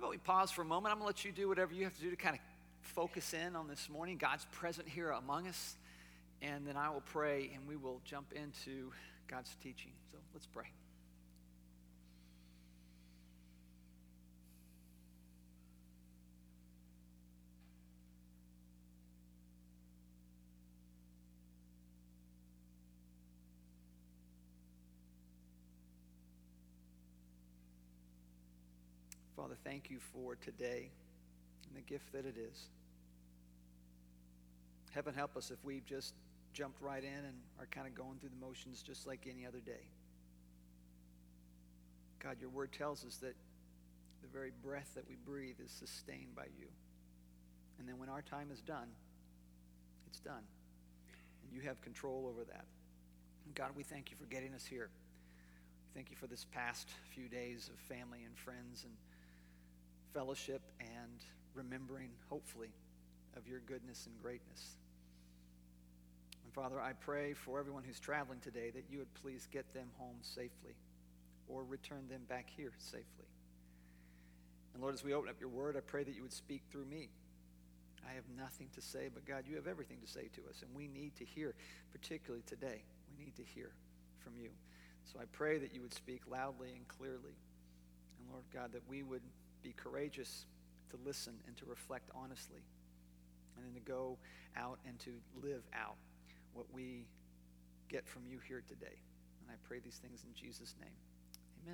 about we pause for a moment? I'm going to let you do whatever you have to do to kind of focus in on this morning. God's present here among us. And then I will pray and we will jump into God's teaching. So let's pray. Father, thank you for today and the gift that it is. Heaven help us if we've just jumped right in and are kind of going through the motions just like any other day. God, your word tells us that the very breath that we breathe is sustained by you. And then when our time is done, it's done. And you have control over that. And God, we thank you for getting us here. Thank you for this past few days of family and friends and fellowship and remembering, hopefully, of your goodness and greatness. And Father, I pray for everyone who's traveling today that you would please get them home safely or return them back here safely. And Lord, as we open up your word, I pray that you would speak through me. I have nothing to say, but God, you have everything to say to us, and we need to hear, particularly today, we need to hear from you. So I pray that you would speak loudly and clearly. And Lord God, that we would be courageous to listen and to reflect honestly, and then to go out and to live out what we get from you here today. And I pray these things in Jesus' name. Amen.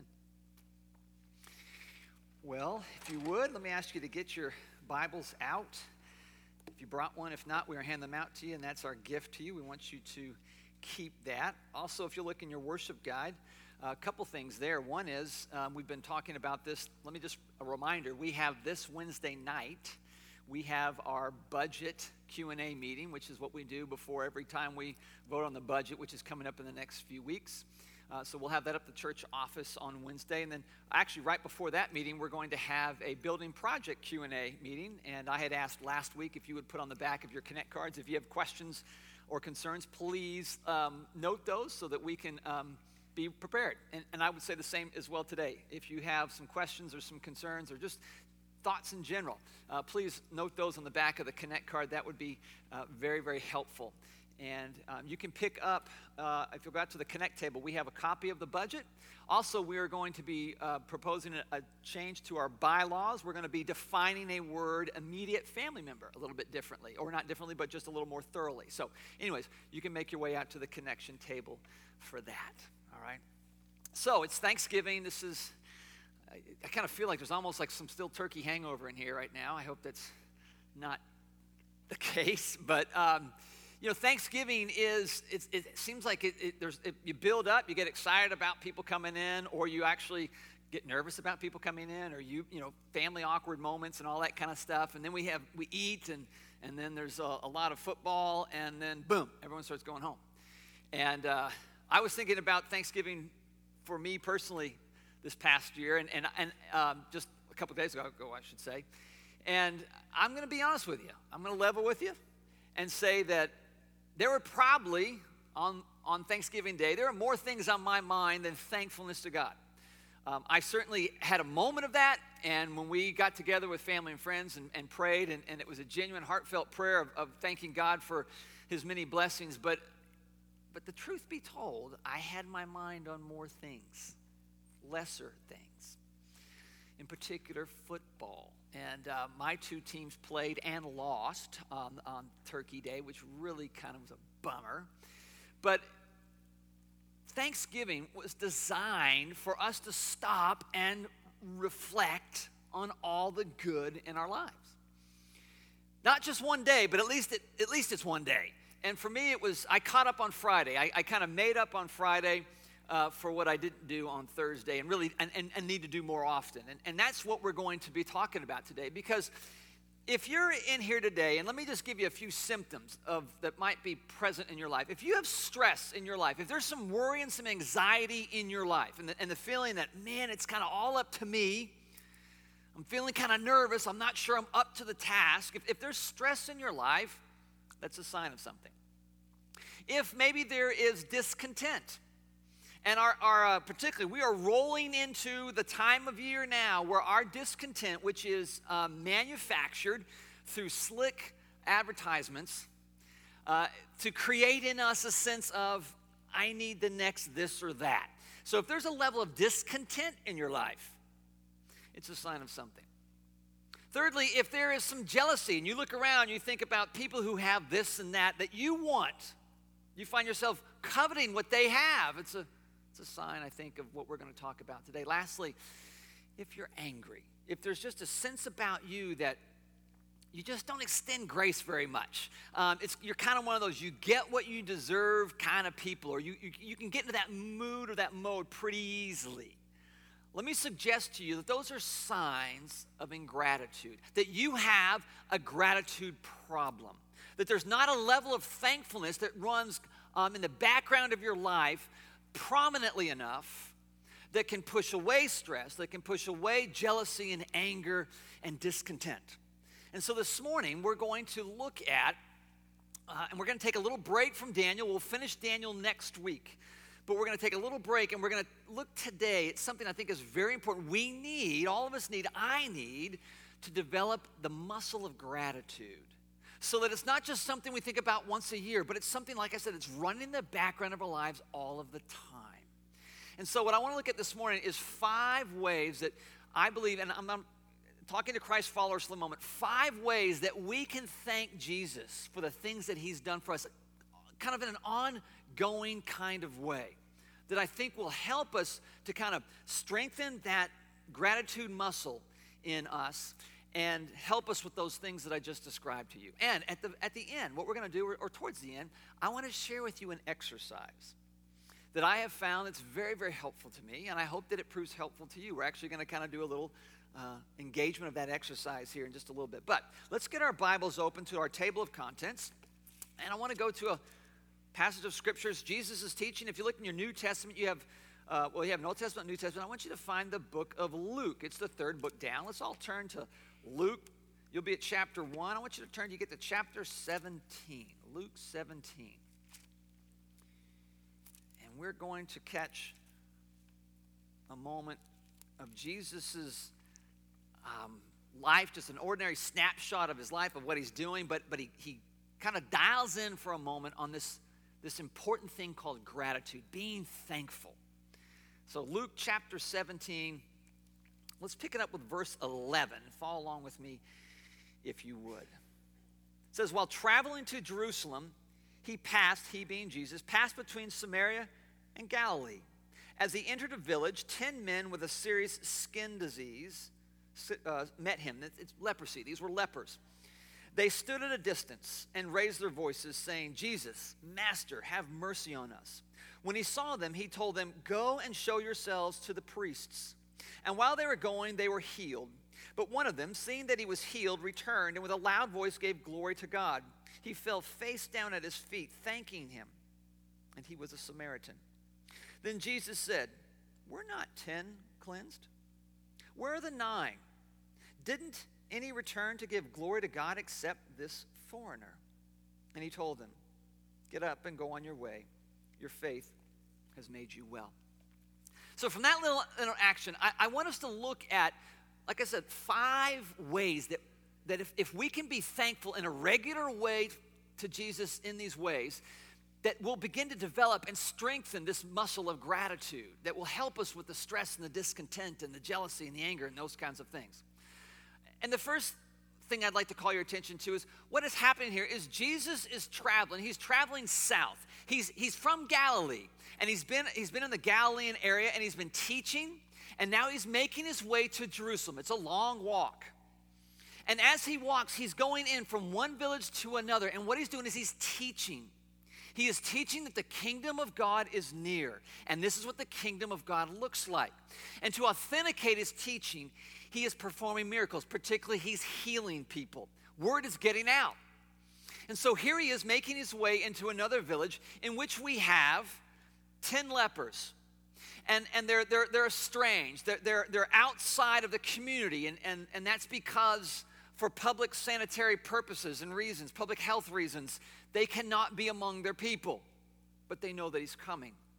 Well, if you would, let me ask you to get your Bibles out. If you brought one, if not, we're going to hand them out to you, and that's our gift to you. We want you to keep that. Also, if you look in your worship guide, a couple things there. One is, we've been talking about this. Let me just, a reminder, we have this Wednesday night, we have our budget Q&A meeting, which is what we do before every time we vote on the budget, which is coming up in the next few weeks. So we'll have that up at the church office on Wednesday. And then actually right before that meeting, we're going to have a building project Q&A meeting. And I had asked last week if you would put on the back of your Connect cards, if you have questions or concerns, please note those so that we can be prepared. And I would say the same as well today. If you have some questions or some concerns or just thoughts in general, please note those on the back of the Connect card. That would be very, very helpful. And you can pick up, if you go out to the Connect table, we have a copy of the budget. Also, we are going to be proposing a change to our bylaws. We're going to be defining a word, immediate family member, a little bit differently. Or not differently, but just a little more thoroughly. So anyways, you can make your way out to the connection table for that. All right? So it's Thanksgiving. This is, I kind of feel like there's almost like some still turkey hangover in here right now. I hope that's not the case. But, you know, Thanksgiving is, it seems like you build up, you get excited about people coming in, or you actually get nervous about people coming in, or you know, family awkward moments and all that kind of stuff. And then we eat, and then there's a lot of football, and then boom, everyone starts going home. And I was thinking about Thanksgiving for me personally this past year, and just a couple days ago, I should say. And I'm going to be honest with you. I'm going to level with you and say that there were probably, on Thanksgiving Day, there are more things on my mind than thankfulness to God. I certainly had a moment of that, and when we got together with family and friends and prayed, and it was a genuine, heartfelt prayer of thanking God for his many blessings. But the truth be told, I had my mind on more things, lesser things. In particular, football. And my two teams played and lost on Turkey Day, which really kind of was a bummer. But Thanksgiving was designed for us to stop and reflect on all the good in our lives. Not just one day, but at least it's one day. And for me, I caught up on Friday. I kind of made up on Friday for what I didn't do on Thursday, and really and need to do more often. And that's what we're going to be talking about today. Because if you're in here today, and let me just give you a few symptoms that might be present in your life. If you have stress in your life, if there's some worry and some anxiety in your life, and the feeling that, man, it's kind of all up to me, I'm feeling kind of nervous, I'm not sure I'm up to the task. If there's stress in your life, that's a sign of something. If maybe there is discontent, And particularly, we are rolling into the time of year now where our discontent, which is manufactured through slick advertisements, to create in us a sense of, I need the next this or that. So if there's a level of discontent in your life, it's a sign of something. Thirdly, if there is some jealousy and you look around, you think about people who have this and that you want, you find yourself coveting what they have. It's a sign, I think, of what we're going to talk about today. Lastly, if you're angry, if there's just a sense about you that you just don't extend grace very much. You're kind of one of those you get what you deserve kind of people, or you can get into that mood or that mode pretty easily. Let me suggest to you that those are signs of ingratitude, that you have a gratitude problem, that there's not a level of thankfulness that runs in the background of your life prominently enough that can push away stress, that can push away jealousy and anger and discontent. And so this morning, we're going to look at, and we're going to take a little break from Daniel. We'll finish Daniel next week. But we're going to take a little break, and we're going to look today at something I think is very important. All of us need, I need, to develop the muscle of gratitude. So that it's not just something we think about once a year, but it's something, like I said, it's running in the background of our lives all of the time. And so what I want to look at this morning is 5 ways that I believe, and I'm talking to Christ followers for the moment, 5 ways that we can thank Jesus for the things that he's done for us, kind of in an ongoing kind of way, that I think will help us to kind of strengthen that gratitude muscle in us and help us with those things that I just described to you. And at the end, what we're going to do, or towards the end, I want to share with you an exercise that I have found that's very, very helpful to me, and I hope that it proves helpful to you. We're actually going to kind of do a little engagement of that exercise here in just a little bit. But let's get our Bibles open to our table of contents. And I want to go to a passage of scriptures Jesus is teaching. If you look in your New Testament, you have you have an Old Testament, New Testament. I want you to find the book of Luke. It's the 3rd book down. Let's all turn to Luke. You'll be at chapter 1. I want you to turn, you get to chapter 17. Luke 17. And we're going to catch a moment of Jesus's life, just an ordinary snapshot of his life, of what he's doing, but he kind of dials in for a moment on this important thing called gratitude, being thankful. So Luke chapter 17, let's pick it up with verse 11. Follow along with me if you would. It says, while traveling to Jerusalem, he being Jesus, passed between Samaria and Galilee. As he entered a village, 10 men with a serious skin disease met him. It's leprosy. These were lepers. They stood at a distance and raised their voices, saying, Jesus, Master, have mercy on us. When he saw them, he told them, go and show yourselves to the priests. And while they were going, they were healed. But one of them, seeing that he was healed, returned and with a loud voice gave glory to God. He fell face down at his feet, thanking him. And he was a Samaritan. Then Jesus said, were not 10 cleansed? Where are the 9? Didn't any return to give glory to God except this foreigner? And he told them, get up and go on your way. Your faith has made you well. So from that little interaction, I want us to look at, like I said, 5 ways that if we can be thankful in a regular way to Jesus in these ways, that we'll begin to develop and strengthen this muscle of gratitude that will help us with the stress and the discontent and the jealousy and the anger and those kinds of things. And the first thing I'd like to call your attention to is what is happening here is Jesus is traveling. He's traveling south. He's from Galilee, and he's been in the Galilean area, and he's been teaching, and now he's making his way to Jerusalem. It's a long walk. And as he walks, he's going in from one village to another, and what he's doing is he's teaching. He is teaching that the kingdom of God is near, and this is what the kingdom of God looks like. And to authenticate his teaching, he is performing miracles. Particularly, he's healing people. Word is getting out. And so here he is making his way into another village in which we have 10 lepers. And they're estranged. They're outside of the community, and that's because for public sanitary purposes and reasons, public health reasons, they cannot be among their people. But they know that he's coming.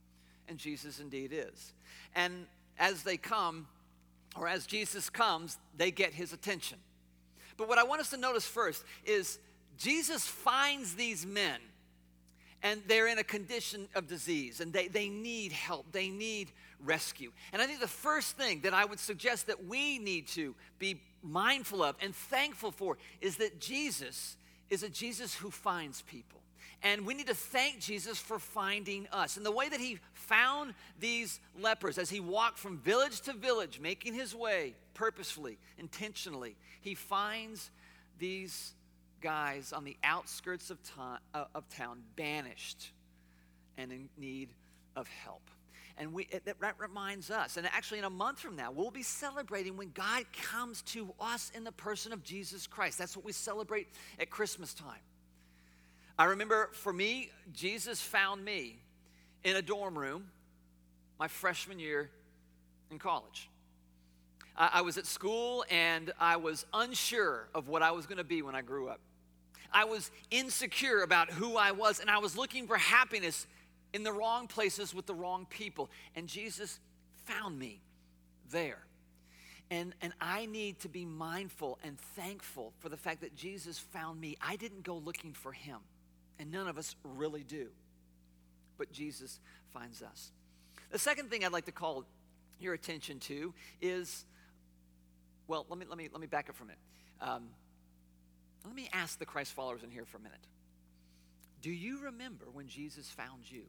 and Jesus indeed is. And as they come, or as Jesus comes, they get his attention. But what I want us to notice first is Jesus finds these men, and they're in a condition of disease, and they need help. They need rescue. And I think the first thing that I would suggest that we need to be mindful of and thankful for is that Jesus is a Jesus who finds people. And we need to thank Jesus for finding us. And the way that he found these lepers as he walked from village to village, making his way purposefully, intentionally, he finds these guys on the outskirts of town, banished and in need of help. And that reminds us, and actually in a month from now, we'll be celebrating when God comes to us in the person of Jesus Christ. That's what we celebrate at Christmas time. I remember for me, Jesus found me in a dorm room my freshman year in college. I was at school and I was unsure of what I was going to be when I grew up. I was insecure about who I was, and I was looking for happiness in the wrong places with the wrong people. And Jesus found me there. And I need to be mindful and thankful for the fact that Jesus found me. I didn't go looking for him, and none of us really do. But Jesus finds us. The second thing I'd like to call your attention to is, well, let me back up for a minute. Let me ask the Christ followers in here for a minute. Do you remember when Jesus found you?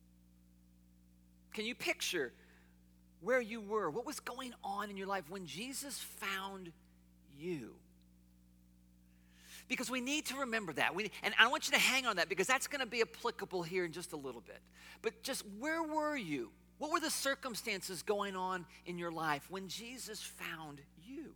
Can you picture where you were? What was going on in your life when Jesus found you? Because we need to remember that. And I want you to hang on that because that's going to be applicable here in just a little bit. But just where were you? What were the circumstances going on in your life when Jesus found you?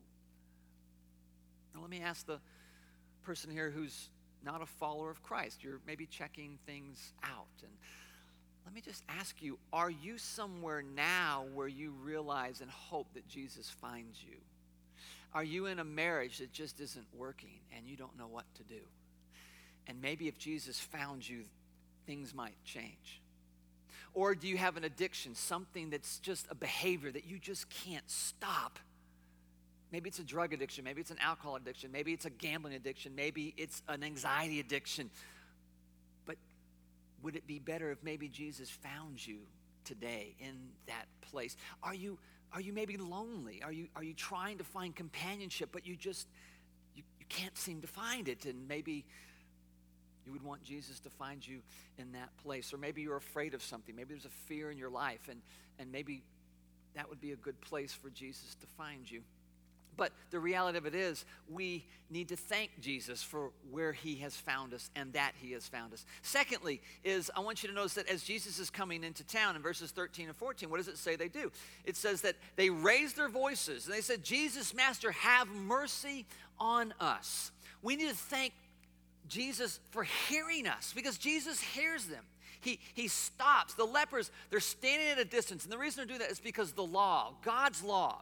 Now let me ask the person here who's not a follower of Christ. You're maybe checking things out. And let me just ask you, are you somewhere now where you realize and hope that Jesus finds you? Are you in a marriage that just isn't working and you don't know what to do? And maybe if Jesus found you, things might change. Or do you have an addiction, something that's just a behavior that you just can't stop? Maybe it's a drug addiction, maybe it's an alcohol addiction, maybe it's a gambling addiction, maybe it's an anxiety addiction. But would it be better if maybe Jesus found you today in that place? Are you maybe lonely? Are you trying to find companionship, but you can't seem to find it? And maybe you would want Jesus to find you in that place. Or maybe you're afraid of something. Maybe there's a fear in your life, and maybe that would be a good place for Jesus to find you. But the reality of it is, we need to thank Jesus for where he has found us and that he has found us. Secondly, I want you to notice that as Jesus is coming into town in verses 13 and 14, what does it say they do? It says that they raised their voices and they said, "Jesus, Master, have mercy on us." We need to thank Jesus for hearing us because Jesus hears them. He stops. The lepers, they're standing at a distance. And the reason they're doing that is because the law, God's law,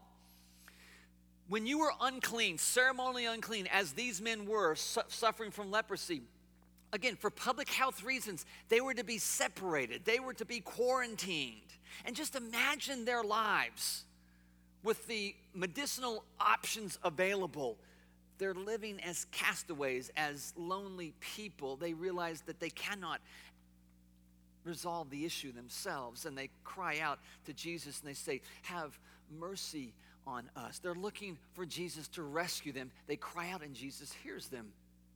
when you were unclean, ceremonially unclean, as these men were suffering from leprosy, again, for public health reasons, they were to be separated. They were to be quarantined. And just imagine their lives with the medicinal options available. They're living as castaways, as lonely people. They realize that they cannot resolve the issue themselves. And they cry out to Jesus and they say, "Have mercy on us." They're looking for Jesus to rescue them. They cry out and Jesus hears them.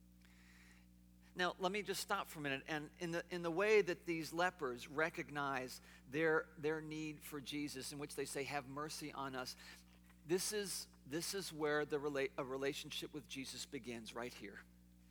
Now, let me just stop for a minute. And in the way that these lepers recognize their need for Jesus, in which they say, "Have mercy on us," this is where a relationship with Jesus begins, right here.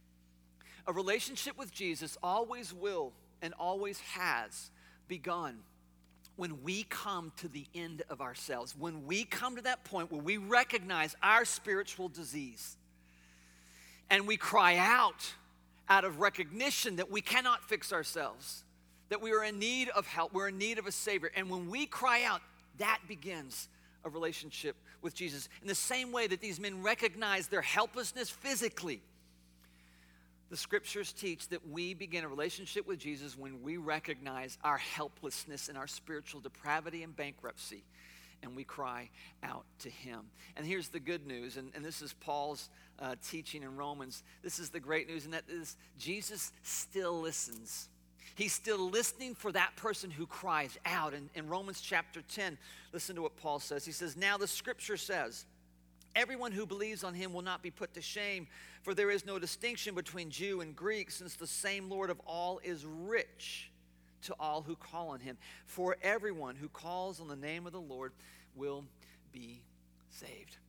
A relationship with Jesus always will and always has begun when we come to the end of ourselves, when we come to that point where we recognize our spiritual disease and we cry out of recognition that we cannot fix ourselves, that we are in need of help, we're in need of a Savior. And when we cry out, that begins a relationship with Jesus. In the same way that these men recognize their helplessness physically, The scriptures teach that we begin a relationship with Jesus when we recognize our helplessness and our spiritual depravity and bankruptcy, and we cry out to him. And here's the good news, and this is Paul's teaching in Romans. This is the great news, and that is Jesus still listens. He's still listening for that person who cries out. In Romans chapter 10, listen to what Paul says. He says, now the scripture says, everyone who believes on him will not be put to shame, for there is no distinction between Jew and Greek, since the same Lord of all is rich to all who call on him. For everyone who calls on the name of the Lord will be saved.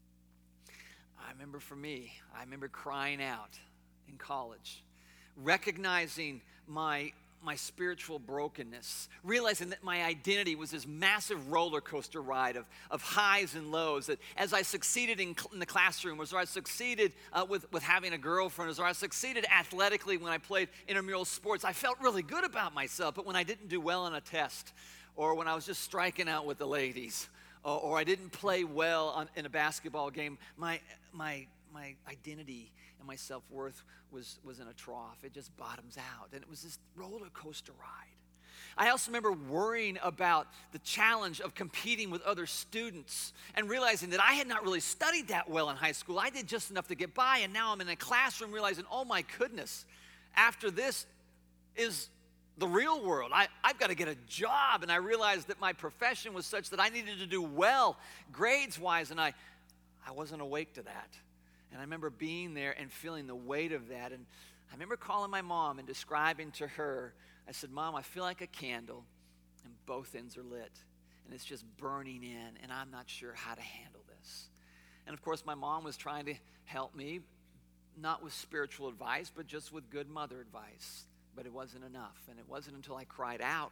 I remember crying out in college, recognizing my spiritual brokenness, realizing that my identity was this massive roller coaster ride of highs and lows, that as I succeeded in the classroom, as I succeeded with having a girlfriend, as I succeeded athletically when I played intramural sports, I felt really good about myself. But when I didn't do well on a test, or when I was just striking out with the ladies, or I didn't play well in a basketball game, my identity and my self-worth was in a trough. It just bottoms out. And it was this roller coaster ride. I also remember worrying about the challenge of competing with other students and realizing that I had not really studied that well in high school. I did just enough to get by, and now I'm in a classroom realizing, oh my goodness, after this is the real world. I've got to get a job. And I realized that my profession was such that I needed to do well grades-wise, and I wasn't awake to that. And I remember being there and feeling the weight of that. And I remember calling my mom and describing to her, I said, Mom, I feel like a candle and both ends are lit. And it's just burning in, and I'm not sure how to handle this. And of course, my mom was trying to help me, not with spiritual advice, but just with good mother advice. But it wasn't enough. And it wasn't until I cried out,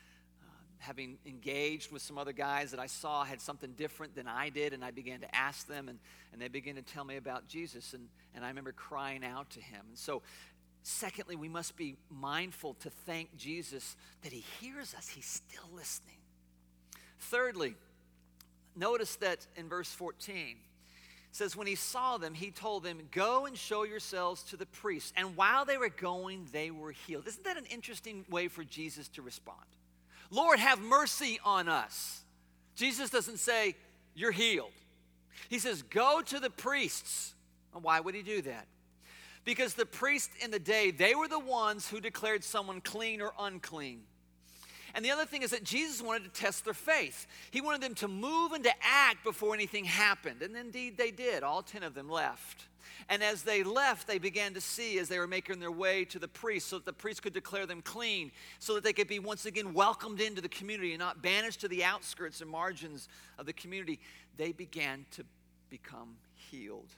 having engaged with some other guys that I saw had something different than I did, and I began to ask them, and they began to tell me about Jesus, and I remember crying out to him. And so, secondly, we must be mindful to thank Jesus that he hears us. He's still listening. Thirdly, notice that in verse 14, it says, when he saw them, he told them, go and show yourselves to the priests. And while they were going, they were healed. Isn't that an interesting way for Jesus to respond? Lord, have mercy on us. Jesus doesn't say, you're healed. He says, go to the priests. And why would he do that? Because the priests in the day, they were the ones who declared someone clean or unclean. And the other thing is that Jesus wanted to test their faith. He wanted them to move and to act before anything happened. And indeed they did. All 10 of them left. And as they left, they began to see as they were making their way to the priest so that the priest could declare them clean, so that they could be once again welcomed into the community and not banished to the outskirts and margins of the community. They began to become healed.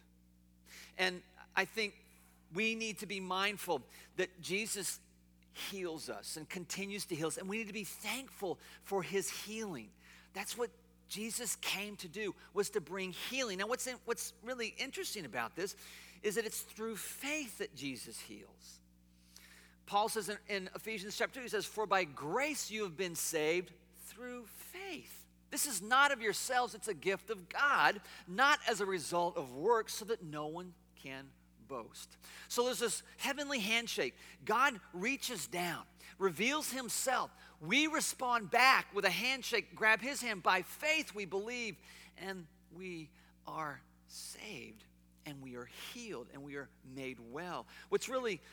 And I think we need to be mindful that Jesus heals us and continues to heal us, and we need to be thankful for his healing. That's what Jesus came to do, was to bring healing. Now, what's really interesting about this is that it's through faith that Jesus heals. Paul says in Ephesians chapter 2, he says, for by grace you have been saved through faith. This is not of yourselves, it's a gift of God, not as a result of works, so that no one can boast. So there's this heavenly handshake. God reaches down, reveals himself. We respond back with a handshake, grab his hand. By faith we believe, and we are saved, and we are healed, and we are made well. What's really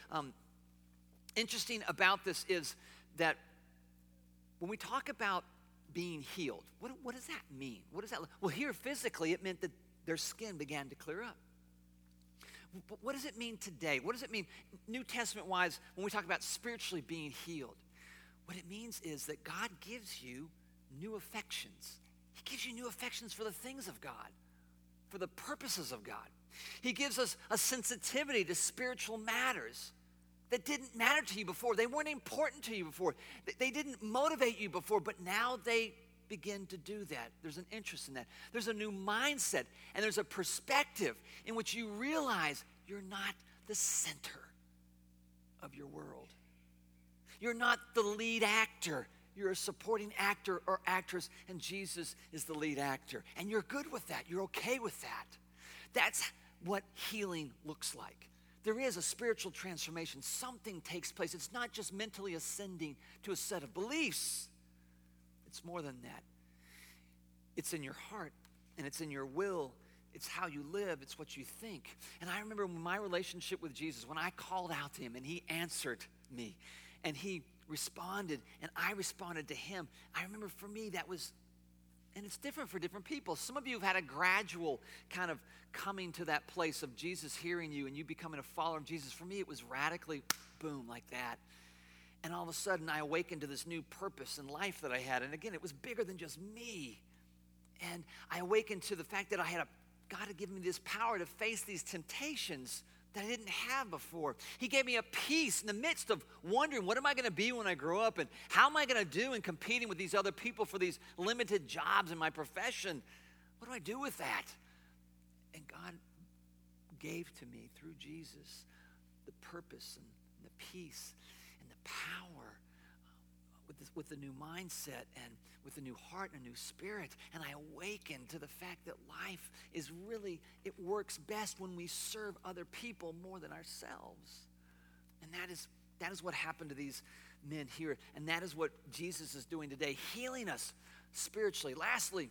interesting about this is that when we talk about being healed, what does that mean? What does that look? Well, here physically it meant that their skin began to clear up. But what does it mean today? What does it mean New Testament-wise when we talk about spiritually being healed? What it means is that God gives you new affections. He gives you new affections for the things of God, for the purposes of God. He gives us a sensitivity to spiritual matters that didn't matter to you before. They weren't important to you before. They didn't motivate you before, but now they begin to do that. There's an interest in that. There's a new mindset, and there's a perspective in which you realize you're not the center of your world. You're not the lead actor. You're a supporting actor or actress, and Jesus is the lead actor. And you're good with that. You're okay with that. That's what healing looks like. there is a spiritual transformation. Something takes place. It's not just mentally ascending to a set of beliefs. It's more than that. It's in your heart, and it's in your will. It's how you live. It's what you think. And I remember my relationship with Jesus, when I called out to him and he answered me and he responded and I responded to him. I remember for me that was, and it's different for different people. Some of you have had a gradual kind of coming to that place of Jesus hearing you and you becoming a follower of Jesus. For me, it was radically boom, like that. And all of a sudden, I awakened to this new purpose in life that I had. And again, it was bigger than just me. And I awakened to the fact that God had given me this power to face these temptations that I didn't have before. He gave me a peace in the midst of wondering, what am I going to be when I grow up? And how am I going to do in competing with these other people for these limited jobs in my profession? What do I do with that? And God gave to me through Jesus the purpose and the peace and the power with the new mindset and with a new heart and a new spirit. And I awakened to the fact that life is really, it works best when we serve other people more than ourselves. And that is what happened to these men here. And that is what Jesus is doing today, healing us spiritually. Lastly,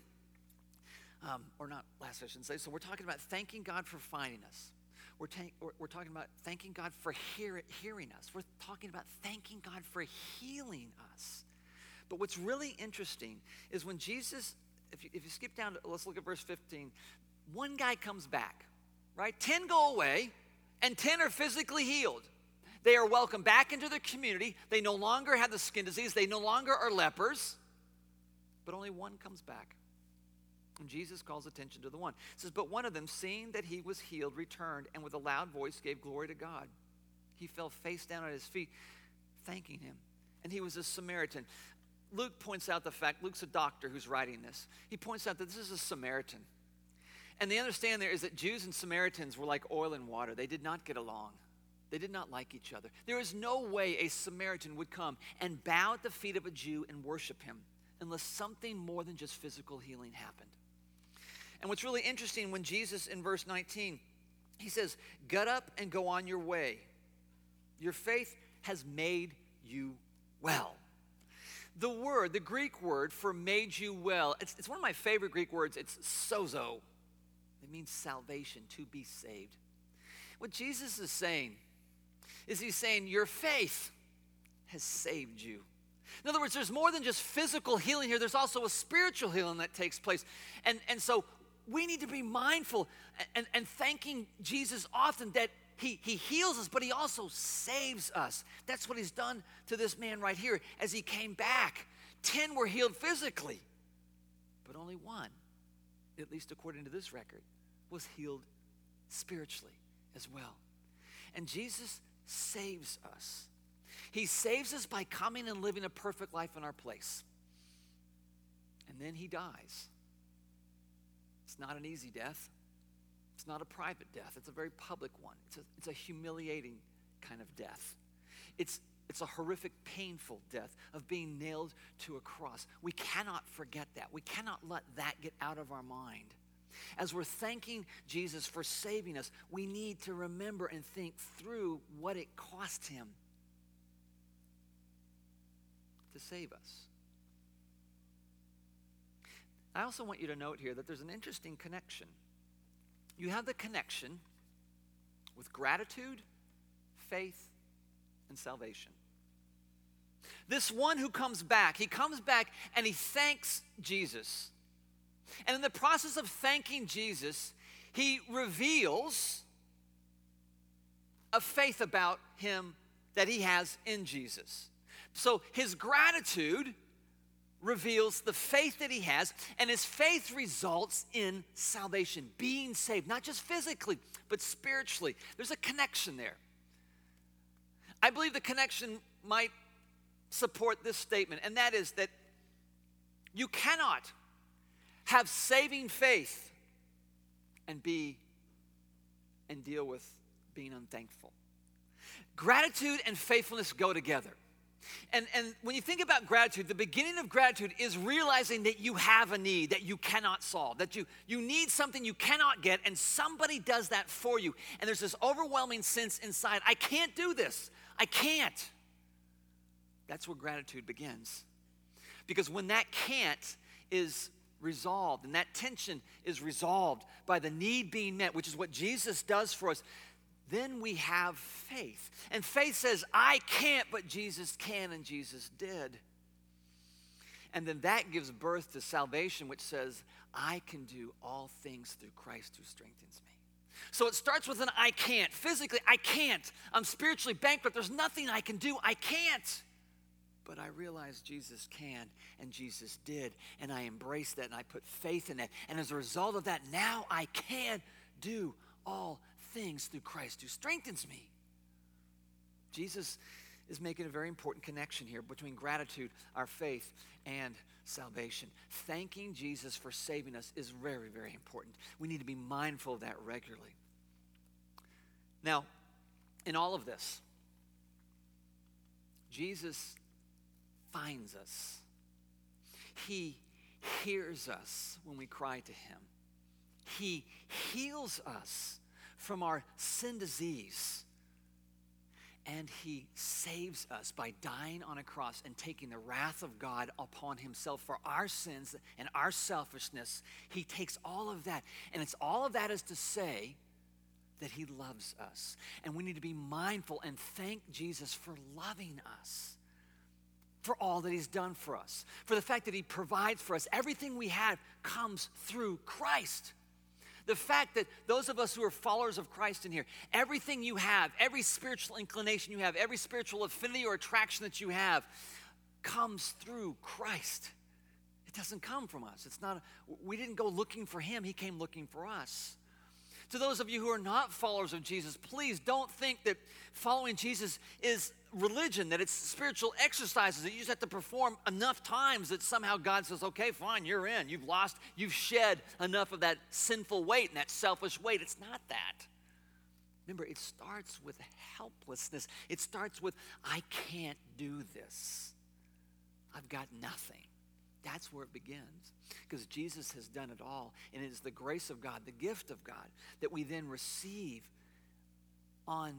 or not last, I shouldn't say. So we're talking about thanking God for finding us. We're talking about thanking God for hearing us. We're talking about thanking God for healing us. But what's really interesting is when Jesus, if you skip down to, let's look at verse 15. One guy comes back, right? 10 go away, and 10 are physically healed. They are welcomed back into the community. They no longer have the skin disease. They no longer are lepers. But only one comes back. And Jesus calls attention to the one. It says, but one of them, seeing that he was healed, returned, and with a loud voice gave glory to God. He fell face down at his feet, thanking him. And he was a Samaritan. Luke points out the fact, Luke's a doctor who's writing this. He points out that this is a Samaritan. And the understanding there is that Jews and Samaritans were like oil and water. They did not get along. They did not like each other. There is no way a Samaritan would come and bow at the feet of a Jew and worship him unless something more than just physical healing happened. And what's really interesting, when Jesus in verse 19, he says, get up and go on your way. Your faith has made you well. The Greek word for made you well, it's one of my favorite Greek words. It's sozo. It means salvation, to be saved. What Jesus is saying is he's saying your faith has saved you. In other words, there's more than just physical healing here. There's also a spiritual healing that takes place. And so we need to be mindful and thanking Jesus often that he heals us, but he also saves us. That's what he's done to this man right here. As he came back, 10 were healed physically, but only one, at least according to this record, was healed spiritually as well. And Jesus saves us. He saves us by coming and living a perfect life in our place. And then he dies. It's not an easy death. It's not a private death. It's a very public one. It's a humiliating kind of death. It's a horrific, painful death of being nailed to a cross. We cannot forget that. We cannot let that get out of our mind. As we're thanking Jesus for saving us, we need to remember and think through what it cost him to save us. I also want you to note here that there's an interesting connection. You have the connection with gratitude, faith, and salvation. This one who comes back, he comes back and he thanks Jesus. And in the process of thanking Jesus, he reveals a faith about him that he has in Jesus. So his gratitude reveals the faith that he has, and his faith results in salvation, being saved, not just physically, but spiritually. There's a connection there. I believe the connection might support this statement, and that is that you cannot have saving faith and deal with being unthankful. Gratitude and faithfulness go together. And when you think about gratitude, the beginning of gratitude is realizing that you have a need that you cannot solve, that you need something you cannot get, and somebody does that for you. And there's this overwhelming sense inside, I can't do this. I can't. That's where gratitude begins. Because when that can't is resolved, and that tension is resolved by the need being met, which is what Jesus does for us, then we have faith. And faith says, I can't, but Jesus can, and Jesus did. And then that gives birth to salvation, which says, I can do all things through Christ who strengthens me. So it starts with an I can't. Physically, I can't. I'm spiritually bankrupt. There's nothing I can do. I can't. But I realize Jesus can, and Jesus did, and I embrace that, and I put faith in that. And as a result of that, now I can do all things through Christ who strengthens me. Jesus is making a very important connection here between gratitude, our faith, and salvation. Thanking Jesus for saving us is very, very important. We need to be mindful of that regularly. Now, in all of this, Jesus finds us. He hears us when we cry to him. He heals us from our sin disease. And he saves us by dying on a cross and taking the wrath of God upon himself for our sins and our selfishness. He takes all of that. And it's all of that is to say that he loves us. And we need to be mindful and thank Jesus for loving us, for all that he's done for us, for the fact that he provides for us. Everything we have comes through Christ. The fact that those of us who are followers of Christ in here, everything you have, every spiritual inclination you have, every spiritual affinity or attraction that you have comes through Christ. It doesn't come from us. We didn't go looking for him. He came looking for us. To those of you who are not followers of Jesus, please don't think that following Jesus is religion, that it's spiritual exercises that you just have to perform enough times that somehow God says, okay, fine, you're in. You've shed enough of that sinful weight and that selfish weight. It's not that. Remember, it starts with helplessness. It starts with, I can't do this. I've got nothing. That's where it begins, because Jesus has done it all, and it is the grace of God, the gift of God, that we then receive on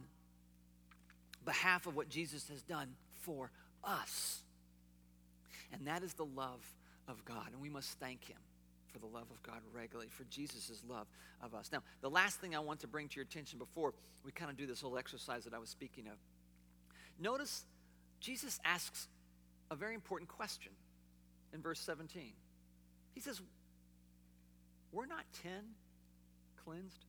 behalf of what Jesus has done for us. And that is the love of God, and we must thank him for the love of God regularly, for Jesus' love of us. Now, the last thing I want to bring to your attention before we kind of do this whole exercise that I was speaking of, notice Jesus asks a very important question. In verse 17, he says, were not 10 cleansed?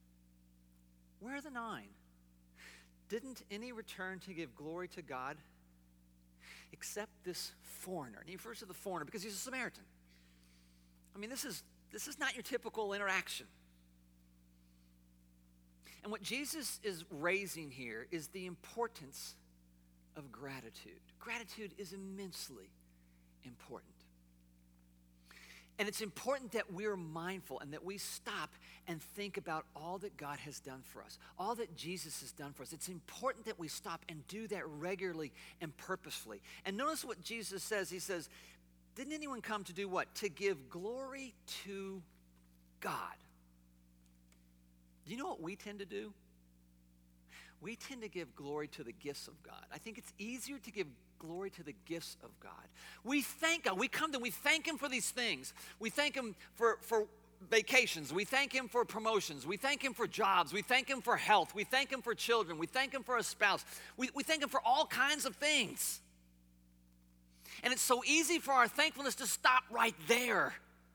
Where are the 9? Didn't any return to give glory to God except this foreigner? And he refers to the foreigner because he's a Samaritan. I mean, this is not your typical interaction. And what Jesus is raising here is the importance of gratitude. Gratitude is immensely important. And it's important that we're mindful and that we stop and think about all that God has done for us, all that Jesus has done for us. It's important that we stop and do that regularly and purposefully. And notice what Jesus says. He says, didn't anyone come to do what? To give glory to God. Do you know what we tend to do? We tend to give glory to the gifts of God. I think it's easier to give glory to the gifts of God. We thank God. We come to him. We thank him for these things. We thank him for vacations. We thank him for promotions. We thank him for jobs. We thank him for health. We thank him for children. We thank him for a spouse. We thank him for all kinds of things. And it's so easy for our thankfulness to stop right there.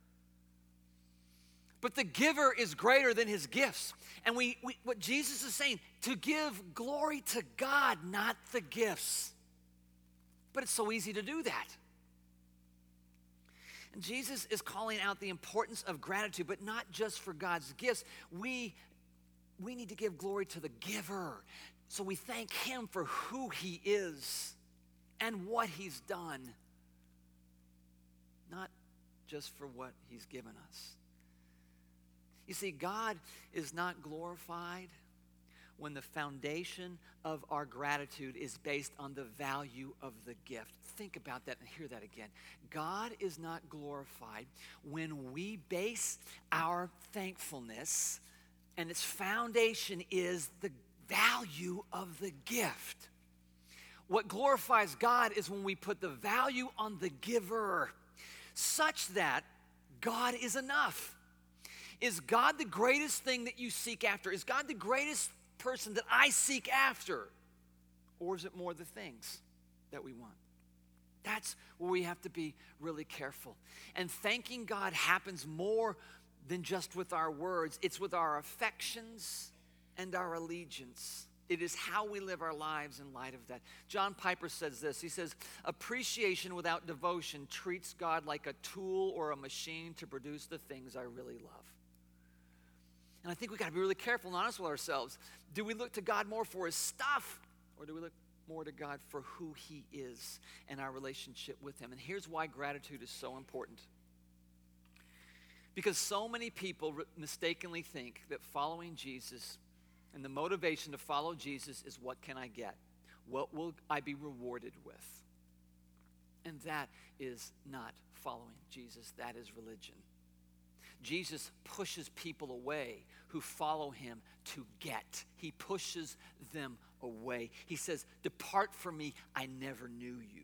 But the giver is greater than his gifts. And what Jesus is saying, to give glory to God, not the gifts. But it's so easy to do that. And Jesus is calling out the importance of gratitude, but not just for God's gifts. We need to give glory to the giver. So we thank him for who he is and what he's done, not just for what he's given us. You see, God is not glorified when the foundation of our gratitude is based on the value of the gift. Think about that and hear that again. God is not glorified when we base our thankfulness and its foundation is the value of the gift. What glorifies God is when we put the value on the giver, such that God is enough. Is God the greatest thing that you seek after? Is God the greatest person that I seek after? Or is it more the things that we want? That's where we have to be really careful. And thanking God happens more than just with our words. It's with our affections and our allegiance. It is how we live our lives in light of that. John Piper says this. He says, appreciation without devotion treats God like a tool or a machine to produce the things I really love. And I think we've got to be really careful and honest with ourselves. Do we look to God more for his stuff, or do we look more to God for who he is and our relationship with him? And here's why gratitude is so important. Because so many people mistakenly think that following Jesus and the motivation to follow Jesus is, what can I get? What will I be rewarded with? And that is not following Jesus. That is religion. Jesus pushes people away who follow him to get. He pushes them away. He says, depart from me, I never knew you.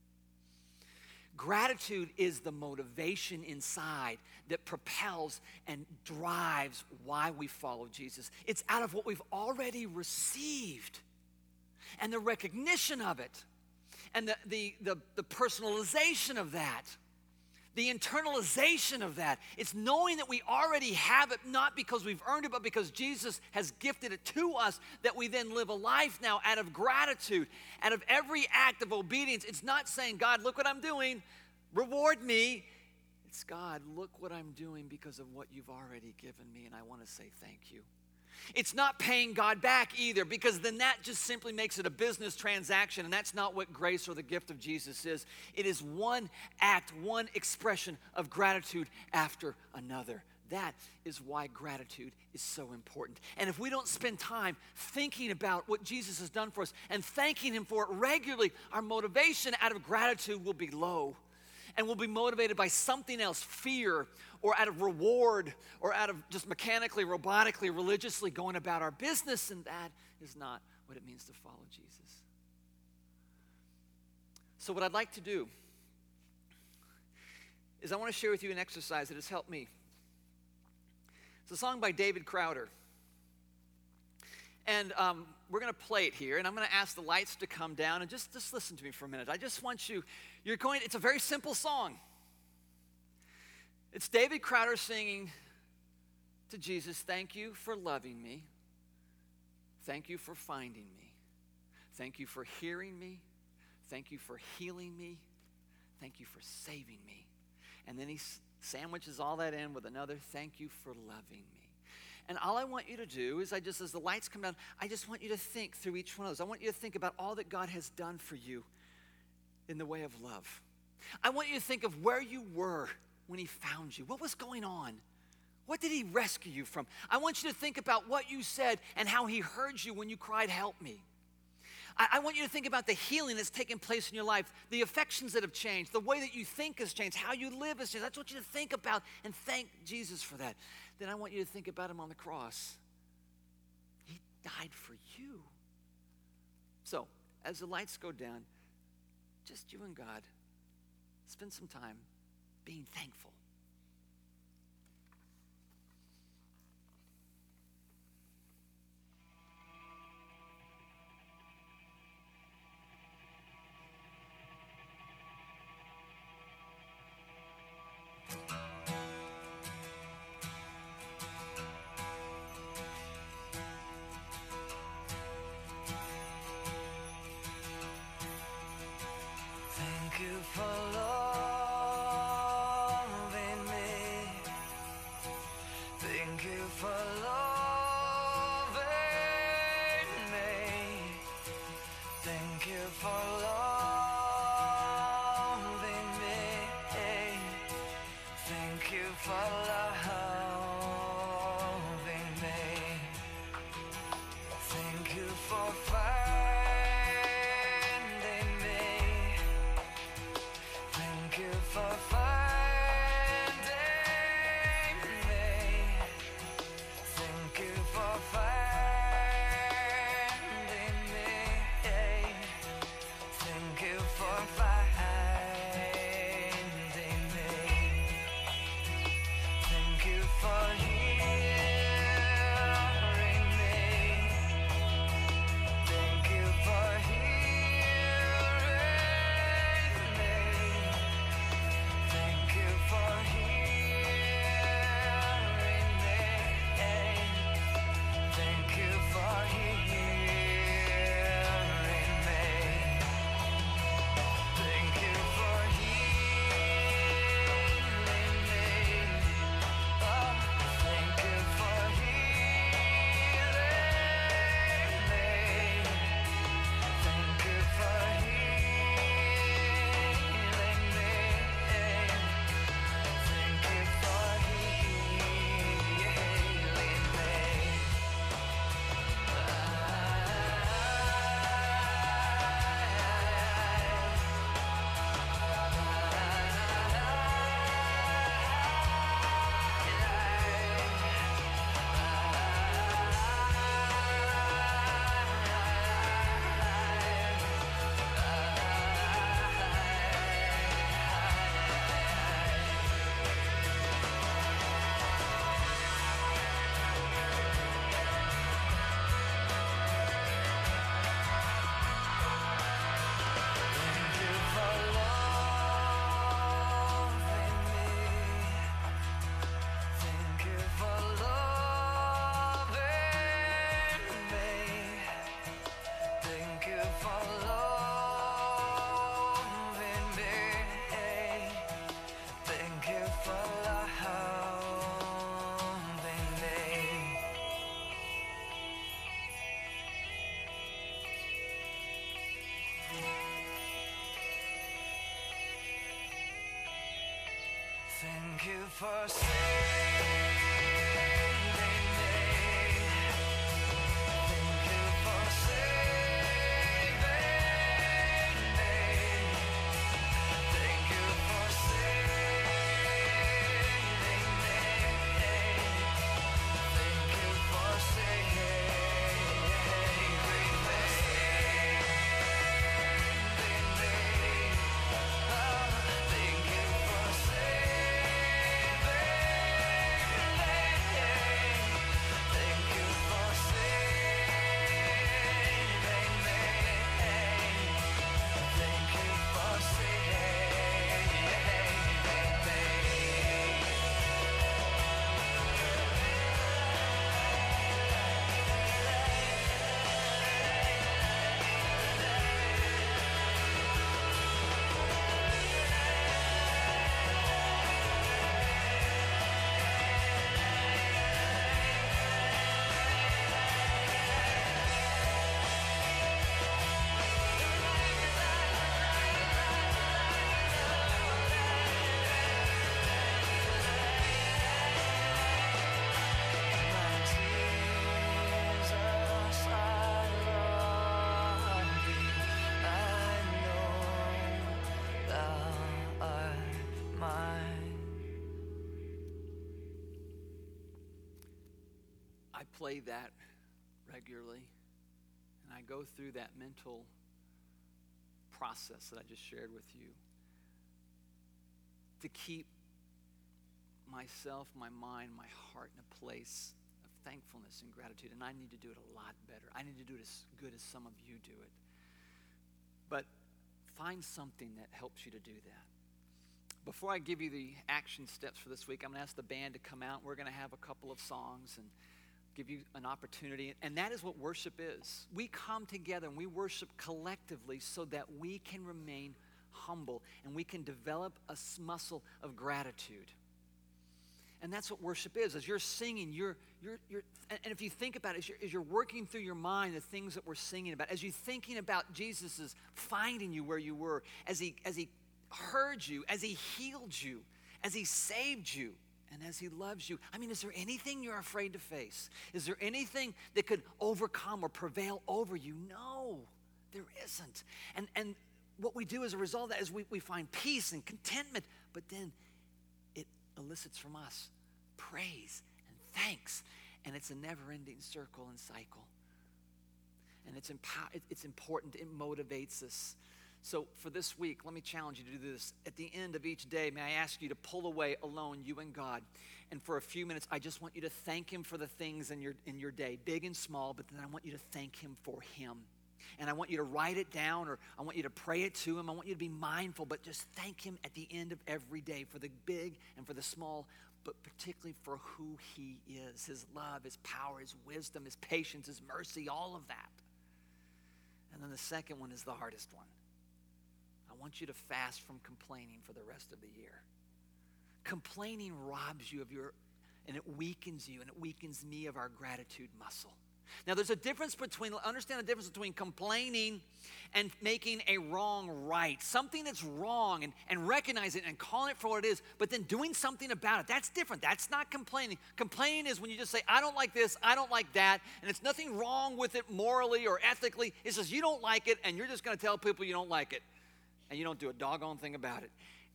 Gratitude is the motivation inside that propels and drives why we follow Jesus. It's out of what we've already received and the recognition of it and the personalization of that. The internalization of that. It's knowing that we already have it, not because we've earned it, but because Jesus has gifted it to us, that we then live a life now out of gratitude, out of every act of obedience. It's not saying, God, look what I'm doing, reward me. It's, God, look what I'm doing because of what you've already given me, and I want to say thank you. It's not paying God back either, because then that just simply makes it a business transaction, and that's not what grace or the gift of Jesus is. It is one act, one expression of gratitude after another. That is why gratitude is so important. And if we don't spend time thinking about what Jesus has done for us and thanking him for it regularly, our motivation out of gratitude will be low. And we'll be motivated by something else, fear, or out of reward, or out of just mechanically, robotically, religiously going about our business, and that is not what it means to follow Jesus. So what I'd like to do is I want to share with you an exercise that has helped me. It's a song by David Crowder. And we're going to play it here, and I'm going to ask the lights to come down, and just listen to me for a minute. I just want you, it's a very simple song. It's David Crowder singing to Jesus, thank you for loving me. Thank you for finding me. Thank you for hearing me. Thank you for healing me. Thank you for saving me. And then he sandwiches all that in with another, thank you for loving me. And all I want you to do is as the lights come down, I just want you to think through each one of those. I want you to think about all that God has done for you in the way of love. I want you to think of where you were when he found you. What was going on? What did he rescue you from? I want you to think about what you said and how he heard you when you cried, help me. I want you to think about the healing that's taken place in your life, the affections that have changed, the way that you think has changed, how you live has changed. I just want you to think about and thank Jesus for that. Then I want you to think about him on the cross. He died for you. So, as the lights go down, just you and God, spend some time being thankful. Thank you for loving Thank you for saving me. Thank you for saving me. Thank you for saving me. Thank you for saving I play that regularly, and I go through that mental process that I just shared with you to keep myself, my mind, my heart in a place of thankfulness and gratitude. And I need to do it a lot better. I need to do it as good as some of you do it. But find something that helps you to do that. Before I give you the action steps for this week, I'm going to ask the band to come out. We're going to have a couple of songs and give you an opportunity. And that is what worship is. We come together and we worship collectively so that we can remain humble and we can develop a muscle of gratitude. And that's what worship is. As you're singing, and if you think about it, as you're working through your mind the things that we're singing about, as you're thinking about Jesus' finding you where you were, as he heard you, as he healed you, as he saved you, and as he loves you. I mean, is there anything you're afraid to face? Is there anything that could overcome or prevail over you? No, there isn't. And what we do as a result of that is we find peace and contentment, but then it elicits from us praise and thanks, and it's a never-ending circle and cycle. And it's important. It motivates us. So for this week, let me challenge you to do this. At the end of each day, may I ask you to pull away alone, you and God. And for a few minutes, I just want you to thank him for the things in your day, big and small, but then I want you to thank him for him. And I want you to write it down, or I want you to pray it to him. I want you to be mindful, but just thank him at the end of every day for the big and for the small, but particularly for who he is, his love, his power, his wisdom, his patience, his mercy, all of that. And then the second one is the hardest one. I want you to fast from complaining for the rest of the year. Complaining robs you of and it weakens you, and it weakens me of our gratitude muscle. Now, there's a difference understand the difference between complaining and making a wrong right. Something that's wrong and recognize it and calling it for what it is, but then doing something about it. That's different. That's not complaining. Complaining is when you just say, I don't like this, I don't like that, and it's nothing wrong with it morally or ethically. It's just you don't like it, and you're just going to tell people you don't like it, and you don't do a doggone thing about it.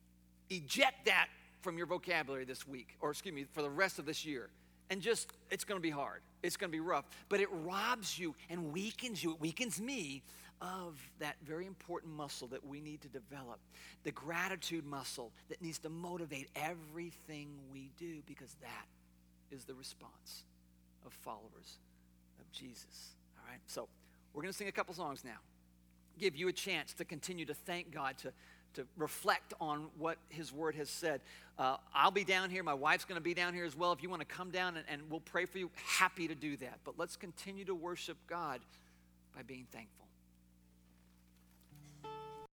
Eject that from your vocabulary this week, or for the rest of this year. And it's going to be hard. It's going to be rough. But it robs you and weakens you. It weakens me of that very important muscle that we need to develop. The gratitude muscle that needs to motivate everything we do, because that is the response of followers of Jesus. All right? So we're going to sing a couple songs now. Give you a chance to continue to thank God, to reflect on what his word has said. I'll be down here. My wife's going to be down here as well. If you want to come down and we'll pray for you, happy to do that. But let's continue to worship God by being thankful.